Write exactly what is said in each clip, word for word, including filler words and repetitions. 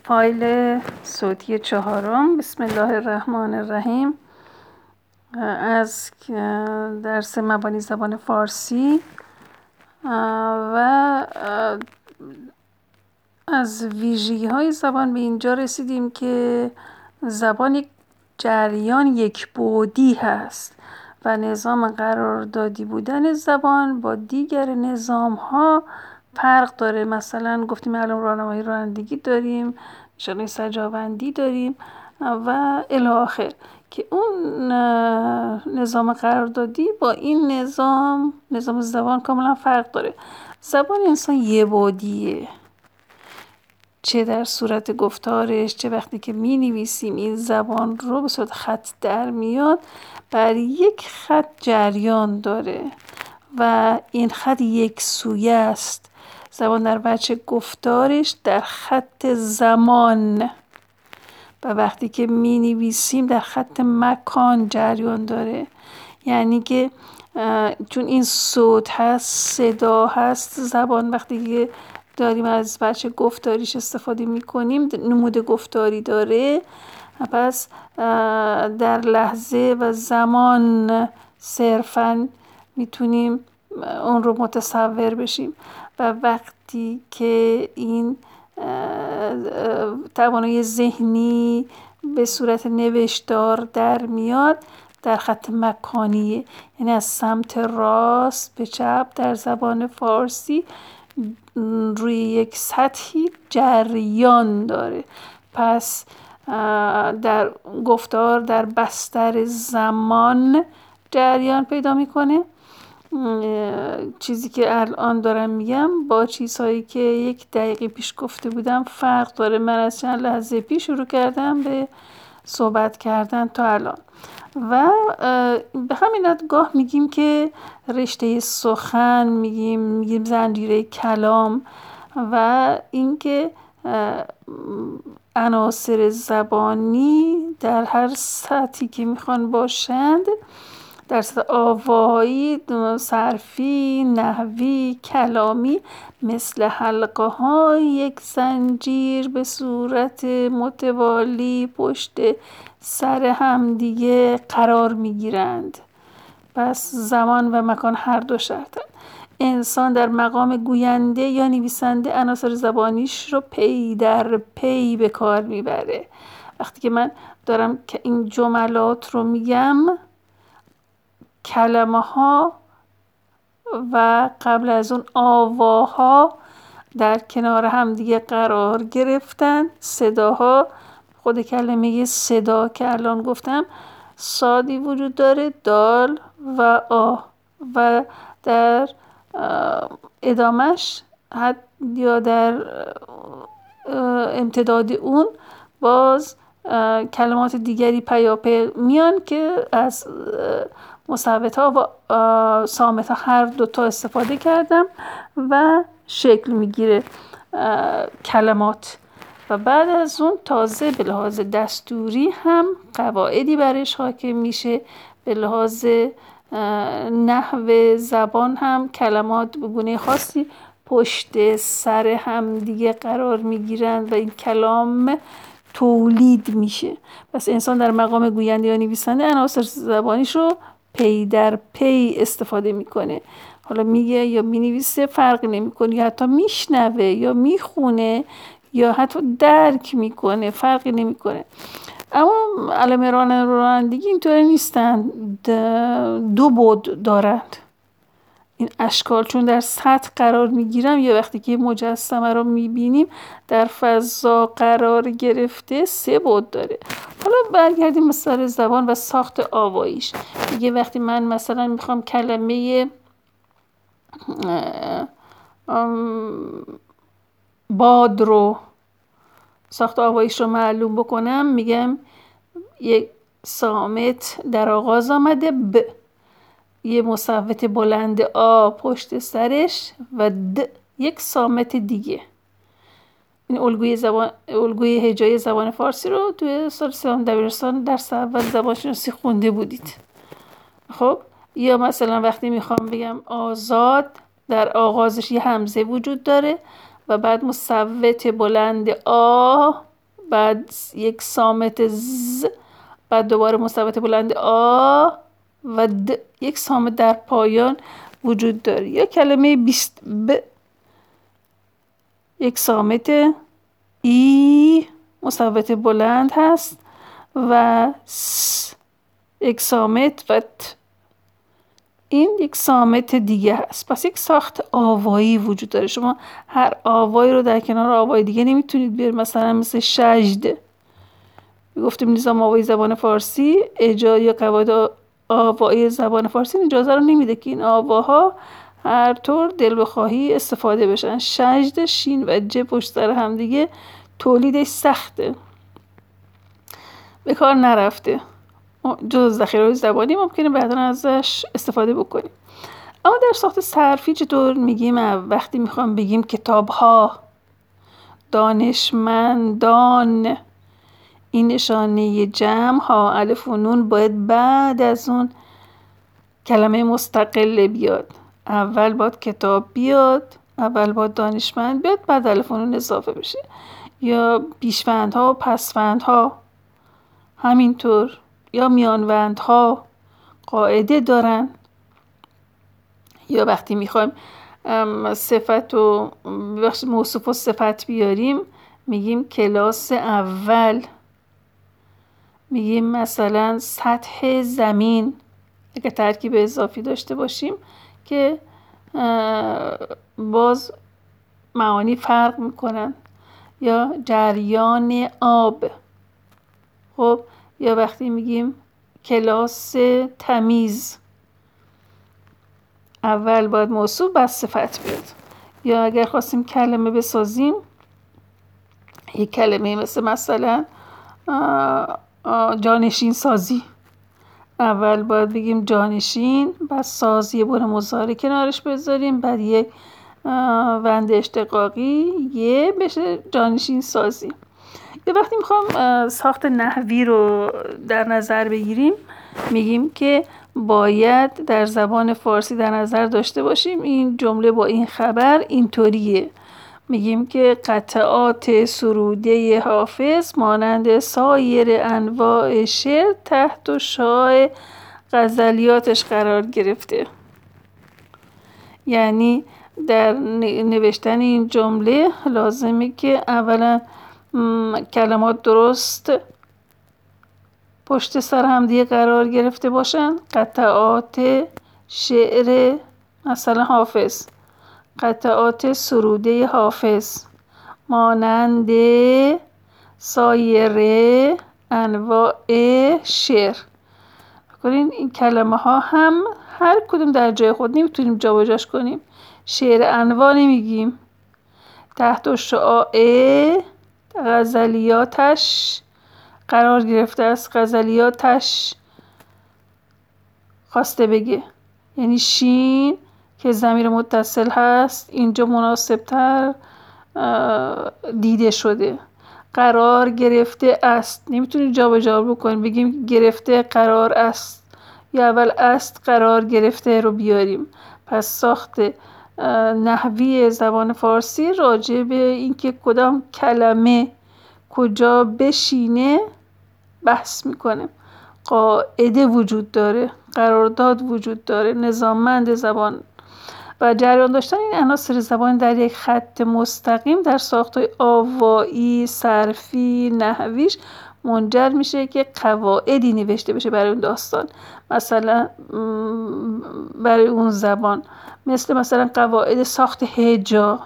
فایل صوتی چهارم. بسم الله الرحمن الرحیم. از درس مبانی زبان فارسی و از ویژگی های زبان به اینجا رسیدیم که زبان یک جریان یک بعدی هست و نظام قراردادی بودن زبان با دیگر نظام ها فرق داره. مثلا گفتیم الان راهنمایی رانندگی داریم، نشانه سجاوندی داریم و الی آخر، که اون نظام قراردادی با این نظام نظام زبان کاملا فرق داره. زبان انسان یه بعدیه، چه در صورت گفتارش، چه وقتی که می نویسیم این زبان رو به صورت خط در میاد، بر یک خط جریان داره و این خط یک سویه است. زبان در بچه گفتارش در خط زمان و وقتی که می نویسیم در خط مکان جریان داره. یعنی که چون این صوت هست، صدا هست، زبان وقتی که داریم از بچه گفتاریش استفاده می کنیم نمود گفتاری داره، پس در لحظه و زمان صرفاً میتونیم اون رو متصور بشیم و وقتی که این توانایی ذهنی به صورت نوشتار در میاد در خط مکانیه، یعنی از سمت راست به چپ در زبان فارسی روی یک سطحی جریان داره. پس در گفتار در بستر زمان جریان پیدا میکنه. چیزی که الان دارم میگم با چیزهایی که یک دقیقه پیش گفته بودم فرق داره. من از چند لحظه پیش شروع کردم به صحبت کردن تا الان و به همین گاه میگیم که رشته سخن، میگیم میگیم زنجیره کلام و اینکه عناصر زبانی در هر سطحی که میخوان باشند، در سطح آوایی، صرفی، نحوی، کلامی، مثل حلقه های یک زنجیر به صورت متوالی پشت سر هم دیگه قرار میگیرند. پس زمان و مکان هر دو شرطن. انسان در مقام گوینده یا نویسنده عناصر زبانیش رو پی در پی به کار میبره. وقتی که من دارم که این جملات رو میگم، کلمه ها و قبل از اون آواها در کنار هم دیگه قرار گرفتن. صداها، خود کلمه صدا که الان گفتم صادی وجود داره، دال و آ، و در ادامش حد یا در امتداد اون باز کلمات دیگری پیاپی میان که از مثبت ها و صامت ها هر دوتا استفاده کردم و شکل میگیره کلمات. و بعد از اون تازه به لحاظ دستوری هم قواعدی برش حاکم میشه. به لحاظ نحو زبان هم کلمات به گونه خاصی پشت سر هم دیگه قرار میگیرن و این کلام تولید میشه. پس انسان در مقام گوینده یا نویسنده عناصر زبانیش رو پی در پی استفاده میکنه. حالا میگه یا مینویسه فرق نمیکنه، یا حتی میشنوه یا میخونه یا حتی درک میکنه، فرقی نمیکنه. اما علائم رانندگی اینطوری نیستن، دو بعد دارند این اشکال، چون در سطح قرار میگیرم یا وقتی که مجسمه رو میبینیم در فضا قرار گرفته سه بعد داره. حالا برگردیم به سر زبان و ساخت آواییش. دیگه وقتی من مثلا میخوام کلمه باد رو ساخت آواییش رو معلوم بکنم، میگم یک صامت در آغاز آمده ب، یه مصوت بلند آ پشت سرش و د یک صامت دیگه. این الگوی زبان الگوی هجایی زبان فارسی رو توی سال سوم دبیرستان درس اول زبانشناسی خونده بودید. خب یا مثلا وقتی میخوام بگم آزاد، در آغازش یه همزه وجود داره و بعد مصوت بلند آ بعد یک صامت ز، بعد دوباره مصوت بلند آ و د، یک صامت در پایان وجود داره. یا کلمه بیست ب، یک صامت ای مصوت بلند هست و س، یک صامت و ت، این یک صامت دیگه هست. پس یک ساخت آوایی وجود داره. شما هر آوایی رو در کنار آوای دیگه نمیتونید بیارید. مثلا مثل شجد، گفتیم نظام آوایی زبان فارسی اجازه یا قواعد آوایی زبان فارسی اجازه رو نمیده که این آواها هر طور دل بخواهی استفاده بشن. شجد، شین و ج پشت سر هم دیگه تولیدش سخته، به کار نرفته. جز ذخیره زبانی ممکنه بعدا ازش استفاده بکنیم. اما در ساخت صرفی چطور میگیم؟ وقتی میخوام بگیم کتاب‌ها، دانشمندان، این نشانه جمع ها الف و نون باید بعد از اون کلمه مستقل بیاد. اول باید کتاب بیاد، اول باید دانشمند بیاد، بعد الف و نون اضافه بشه. یا پیشوندها و پسوندها همینطور، یا میانوندها قاعده دارن. یا وقتی میخوایم صفت و موصوف و صفت بیاریم میگیم کلاس اول، میگیم مثلا سطح زمین اگه ترکیب اضافی داشته باشیم که باز معانی فرق میکنن. یا جریان آب. خب یا وقتی میگیم کلاس تمیز، اول باید موصوف بعد صفت بیاد. یا اگر خواستیم کلمه بسازیم، یک کلمه مثل مثلا آه آه جانشین سازی، اول باید بگیم جانشین، بعد سازی بون مضارع کنارش بذاریم، بعد یک وند اشتقاقی یه بشه جانشین سازی. یا وقتی میخوام ساخت نحوی رو در نظر بگیریم میگیم که باید در زبان فارسی در نظر داشته باشیم این جمله با این خبر اینطوریه. میگیم که قطعات سروده حافظ مانند سایر انواع شعر تحت شعاع غزلیاتش قرار گرفته. یعنی در نوشتن این جمله لازمه که اولا کلمات درست پشت سر هم دیگه قرار گرفته باشن. قطعات شعر مثلا حافظ، قطعات سروده حافظ مانند سایر انواع شعر. بکنین این کلمه ها هم هر کدوم در جای خود نمیتونیم جا بجاش کنیم. شعر انواع نمیگیم، تحت شعاع غزلیاتش قرار گرفته است. غزلیاتش خواسته بگه، یعنی شین که ضمیر متصل هست اینجا مناسبتر دیده شده. قرار گرفته است، نمیتونیم جا به جا بکنیم بگیم گرفته قرار است یا اول است قرار گرفته رو بیاریم. پس ساخت نحوی زبان فارسی راجع به اینکه کدام کلمه کجا بشینه بحث میکنه. قاعده وجود داره، قرارداد وجود داره، نظاممند زبان و جریان داشتن این عناصر زبان در یک خط مستقیم در ساخت‌های آوایی، صرفی، نحویش منجر میشه که قواعدی نوشته بشه برای اون داستان، مثلا برای اون زبان، مثل مثلا قواعد ساخت هجا.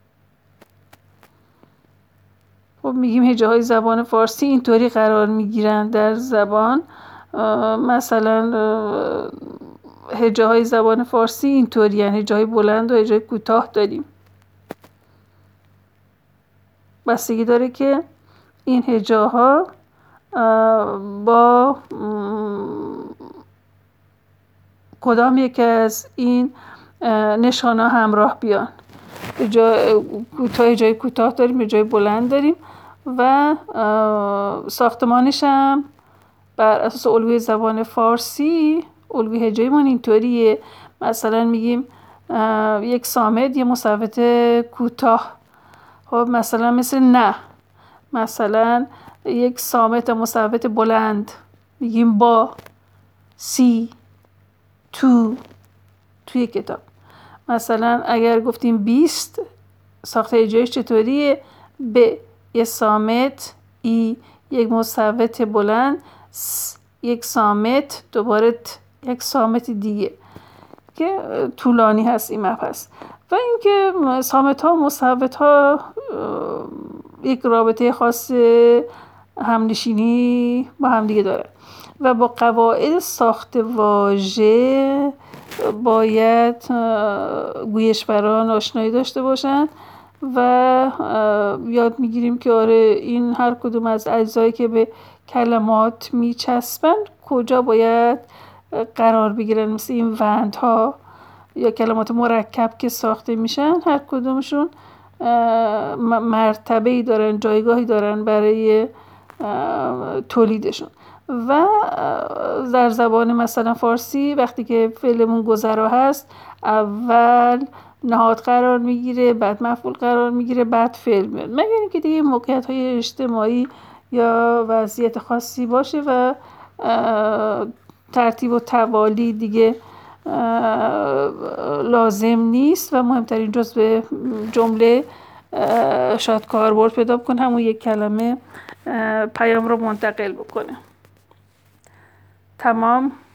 خب میگیم هجاهای زبان فارسی اینطوری قرار میگیرن در زبان. مثلا هجاهای زبان فارسی اینطوری، یعنی هجاهای بلند و هجاهای کوتاه داریم. بستگی داره که این هجاها با کدام یکی از این نشانه همراه بیان. هجای کوتاه هجای کوتاه داریم، هجای بلند داریم و ساختمانش هم بر اساس الگوی زبان فارسی الگوی هجایی من اینطوریه. مثلا میگیم یک صامت یه مصوت کوتاه. خب مثلا مثل نه، مثلا یک صامت مصوت بلند میگیم با. سی، تو، توی کتاب. مثلا اگر گفتیم بیست، ساخته هجایش چطوریه؟ ب، یک صامت. ای، یک مصوت بلند. س، یک صامت. دوباره ت، یک صامت دیگه که طولانی هست این مبحث. و اینکه صامت ها و مصوت ها یک رابطه خاص همنشینی با همدیگه داره و با قواعد ساخت واژه باید گویشوران آشنایی داشته باشن و یاد میگیریم که آره این هر کدوم از اجزایی که به کلمات میچسبن کجا باید قرار بگیرن. مثل این وندها یا کلمات مرکب که ساخته میشن هر کدومشون مرتبه‌ای دارن، جایگاهی دارن برای تولیدشون. و در زبان مثلا فارسی وقتی که فعلمون گذرا هست اول نهاد قرار میگیره، بعد مفعول قرار میگیره، بعد فعل میاد، مگر اینکه دیگه موقعیت های اجتماعی یا وضعیت خاصی باشه و ترتیب و توالی دیگه لازم نیست و مهمترین جزء جمله شاید کاربرد پیدا بکنه، همون یک کلمه پیام رو منتقل بکنه. تمام.